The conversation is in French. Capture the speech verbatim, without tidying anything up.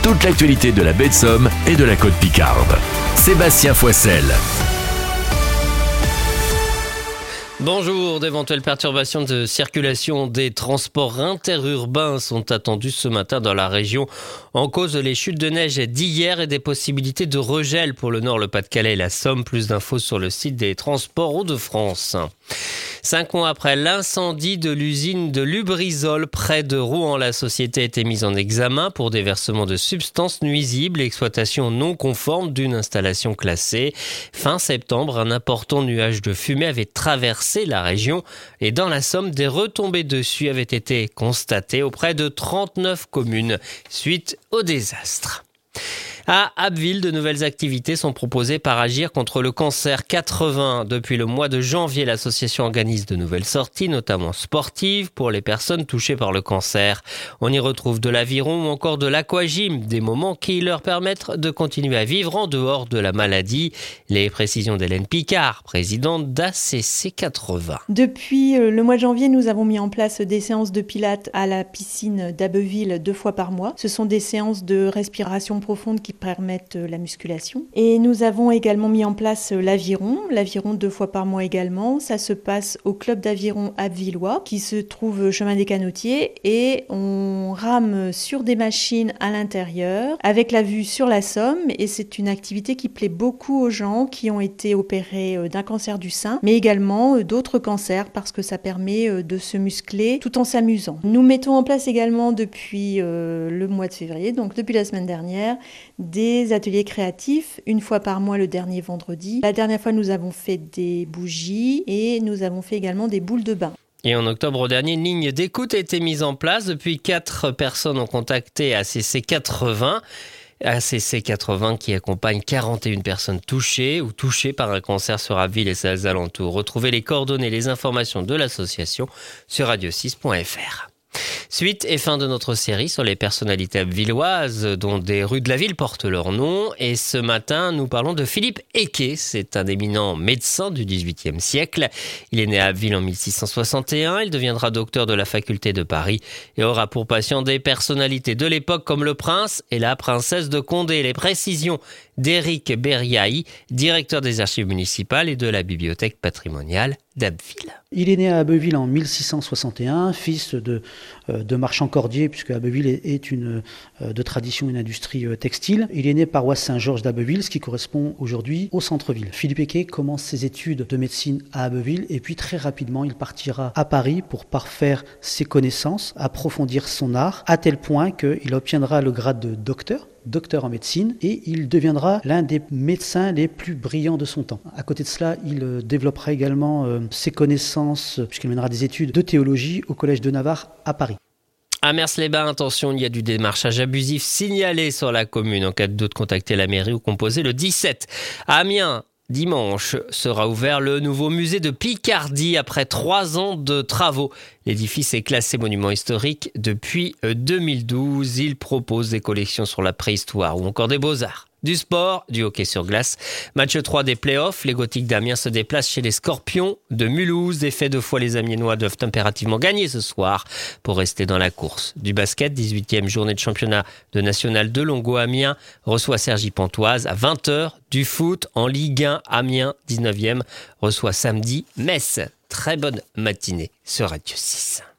toute l'actualité de la baie de Somme et de la côte Picarde. Sébastien Foissel. Bonjour, d'éventuelles perturbations de circulation des transports interurbains sont attendues ce matin dans la région en cause les chutes de neige d'hier et des possibilités de regel pour le Nord, le Pas-de-Calais et la Somme. Plus d'infos sur le site des Transports Hauts-de-France. Cinq mois après l'incendie de l'usine de Lubrizol près de Rouen, la société a été mise en examen pour déversement de substances nuisibles et exploitation non conforme d'une installation classée. Fin septembre, un important nuage de fumée avait traversé la région et dans la Somme, des retombées dessus avaient été constatées auprès de trente-neuf communes suite au désastre. À Abbeville, de nouvelles activités sont proposées par Agir contre le cancer quatre-vingts. Depuis le mois de janvier, l'association organise de nouvelles sorties, notamment sportives, pour les personnes touchées par le cancer. On y retrouve de l'aviron ou encore de l'aquagym, des moments qui leur permettent de continuer à vivre en dehors de la maladie. Les précisions d'Hélène Picard, présidente d'A C C quatre-vingts. Depuis le mois de janvier, nous avons mis en place des séances de pilates à la piscine d'Abbeville deux fois par mois. Ce sont des séances de respiration profonde qui permettent la musculation. Et nous avons également mis en place l'aviron, l'aviron deux fois par mois également. Ça se passe au club d'aviron abbevillois qui se trouve chemin des Canotiers et on rame sur des machines à l'intérieur avec la vue sur la Somme et c'est une activité qui plaît beaucoup aux gens qui ont été opérés d'un cancer du sein mais également d'autres cancers parce que ça permet de se muscler tout en s'amusant. Nous mettons en place également depuis euh, le mois de février, donc depuis la semaine dernière, des ateliers créatifs, une fois par mois le dernier vendredi. La dernière fois, nous avons fait des bougies et nous avons fait également des boules de bain. Et en octobre dernier, une ligne d'écoute a été mise en place. Depuis, quatre personnes ont contacté A C C quatre-vingts. A C C quatre-vingts qui accompagne quarante et une personnes touchées ou touchées par un cancer sur Abbeville et ses alentours. Retrouvez les coordonnées et les informations de l'association sur radio six point f r. Suite et fin de notre série sur les personnalités abbvilloises dont des rues de la ville portent leur nom. Et ce matin, nous parlons de Philippe Eke. C'est un éminent médecin du dix-huitième siècle. Il est né à Abbeville en mille six cent soixante et un. Il deviendra docteur de la faculté de Paris et aura pour patient des personnalités de l'époque comme le prince et la princesse de Condé. Les précisions d'Éric Berriaï, directeur des archives municipales et de la bibliothèque patrimoniale d'Abbeville. Il est né à Abbeville en mille six cent soixante et un, fils de, de marchand cordier, puisque Abbeville est une, de tradition une industrie textile. Il est né paroisse Saint-Georges d'Abbeville, ce qui correspond aujourd'hui au centre-ville. Philippe Eke commence ses études de médecine à Abbeville et puis très rapidement il partira à Paris pour parfaire ses connaissances, approfondir son art, à tel point qu'il obtiendra le grade de docteur. docteur en médecine, et il deviendra l'un des médecins les plus brillants de son temps. À côté de cela, il développera également euh, ses connaissances, puisqu'il mènera des études de théologie au Collège de Navarre à Paris. À Mers-les-Bains, attention, il y a du démarchage abusif signalé sur la commune. En cas de doute, contactez la mairie ou composez le dix-sept. À Amiens, dimanche sera ouvert le nouveau musée de Picardie après trois ans de travaux. L'édifice est classé monument historique depuis deux mille douze. Il propose des collections sur la préhistoire ou encore des beaux-arts. Du sport, du hockey sur glace. Match trois des playoffs. Les Gothiques d'Amiens se déplacent chez les Scorpions de Mulhouse. Des faits de foi, les Amiénois doivent impérativement gagner ce soir pour rester dans la course. Du basket, dix-huitième journée de championnat de National deux. Longo Amiens reçoit Cergy-Pontoise à vingt heures. Du foot en Ligue un, Amiens, dix-neuvième, reçoit samedi Metz. Très bonne matinée sur Radio six.